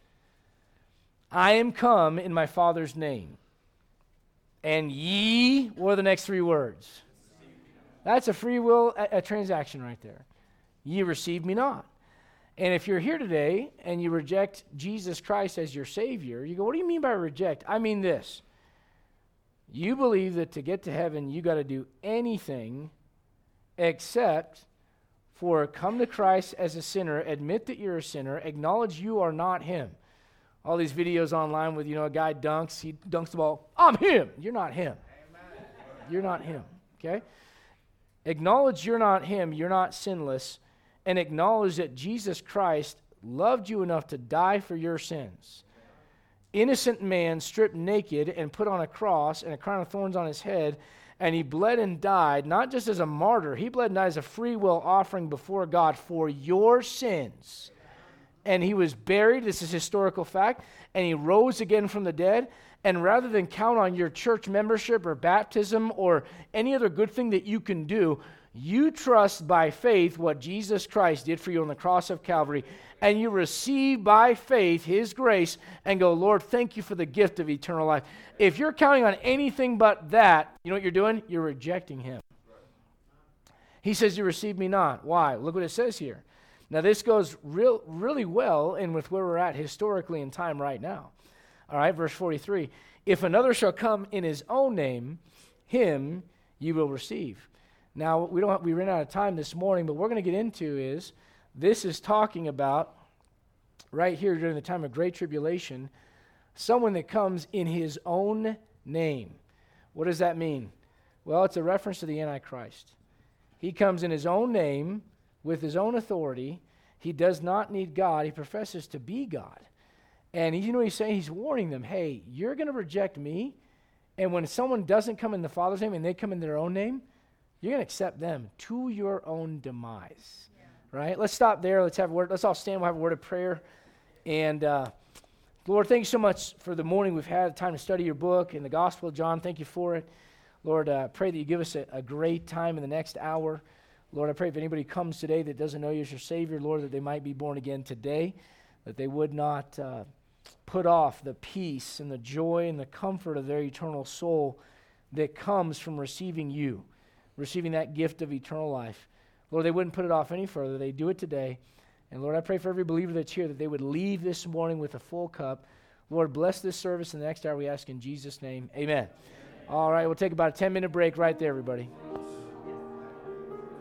I am come in my Father's name, and ye, what are the next three words? That's a free will, a, a transaction right there. Ye receive me not. And if you're here today and you reject Jesus Christ as your Savior, you go, what do you mean by reject? I mean this. You believe that to get to heaven, you got to do anything except for come to Christ as a sinner, admit that you're a sinner, acknowledge you are not him. All these videos online with, you know, a guy dunks, he dunks the ball, I'm him. You're not him. Amen. You're not him, okay? Acknowledge you're not him, you're not sinless, and acknowledge that Jesus Christ loved you enough to die for your sins. Innocent man stripped naked and put on a cross and a crown of thorns on his head, and he bled and died, not just as a martyr, he bled and died as a free will offering before God for your sins. and he was buried. This is historical fact. And he rose again from the dead. And rather than count on your church membership or baptism or any other good thing that you can do, you trust by faith what Jesus Christ did for you on the cross of Calvary, and you receive by faith his grace and go, Lord, thank you for the gift of eternal life. If you're counting on anything but that, you know what you're doing? You're rejecting him. He says, you receive me not. Why? Look what it says here. Now, this goes real, really well in with where we're at historically in time right now. All right, verse forty-three. If another shall come in his own name, him you will receive. Now, we don't have, we ran out of time this morning, but what we're going to get into is, this is talking about, right here during the time of great tribulation, someone that comes in his own name. What does that mean? Well, it's a reference to the Antichrist. He comes in his own name, with his own authority. He does not need God. He professes to be God. And you know what he's saying? He's warning them, hey, you're going to reject me, and when someone doesn't come in the Father's name and they come in their own name, you're going to accept them to your own demise. Yeah. Right? Let's stop there. Let's have a word. Let's all stand. We'll have a word of prayer. And uh, Lord, thank you so much for the morning we've had, time to study your book and the Gospel of John. Thank you for it. Lord, I uh, pray that you give us a, a great time in the next hour. Lord, I pray if anybody comes today that doesn't know you as your Savior, Lord, that they might be born again today, that they would not uh, put off the peace and the joy and the comfort of their eternal soul that comes from receiving you, receiving that gift of eternal life. Lord, they wouldn't put it off any further. They do it today. And Lord, I pray for every believer that's here that they would leave this morning with a full cup. Lord, bless this service in the next hour, we ask in Jesus' name. Amen. Amen. All right, we'll take about a ten-minute break right there, everybody.